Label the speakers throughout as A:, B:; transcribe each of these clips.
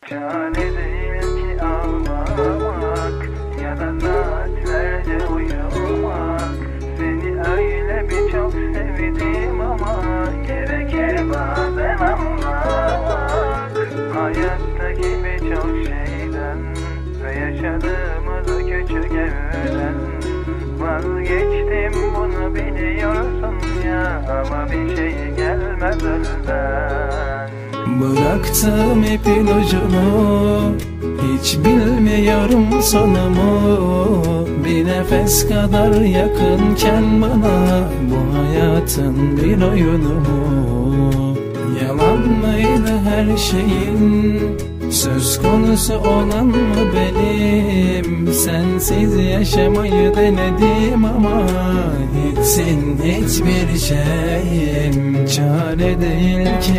A: Çare değil ki ağlamak ya da saatlerce uyumak. Seni öyle bir çok sevdim ama gerekir bazen anlamak. Hayattaki birçok şeyden ve yaşadığımız o küçük evden vazgeçtim, bunu biliyorsun ya, ama bir şey gelmez elden.
B: Bıraktım ipin ucunu, hiç bilmiyorum sonumu. Bir nefes kadar yakınken bana bu hayatın bir oyunu mu? Yalan mıydı her şeyin, söz konusu olan mı benim? Sensiz yaşamayı denedim ama hiçsin hiçbir şeyim. Çare değil ki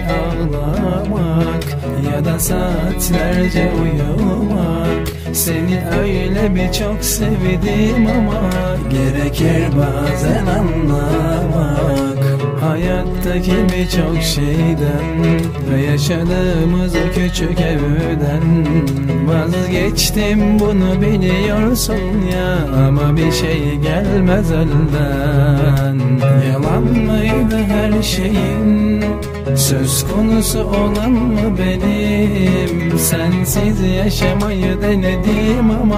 B: ağlamak ya da saatlerce uyumak. Seni öyle bir çok sevdim ama gerekir bazen anlamak. Hayattaki birçok şeyden ve yaşadığımız o küçük evden vazgeçtim, bunu biliyorsun ya, ama bir şey gelmez elden. Yalan mıydı her şeyin, söz konusu olan mı benim? Sensiz yaşamayı denedim ama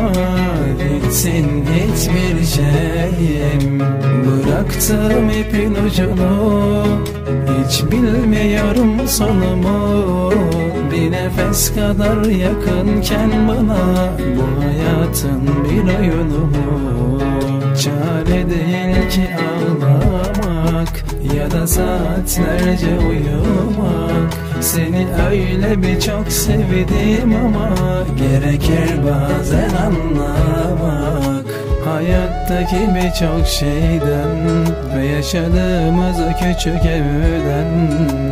B: hiçsin hiçbir şeyim. Bıraktım ipin ucunu, hiç bilmiyorum sonumu. Bir nefes kadar yakınken bana bu hayatın bir oyunu mu? Çare değil ki ağlamak ya da saatlerce uyumak. Seni öyle bir çok sevdim ama gerekir bazen anlamak. Hayattaki birçok şeyden ve yaşadığımız o küçük evden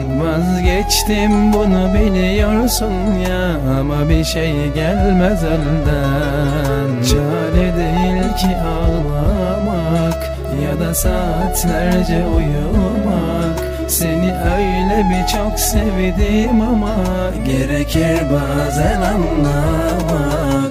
B: vazgeçtim, bunu biliyorsun ya, ama bir şey gelmez elden. Çare değil ki ağlamak ya da saatlerce uyumak. Seni öyle bir çok sevdim ama gerekir bazen anlamak.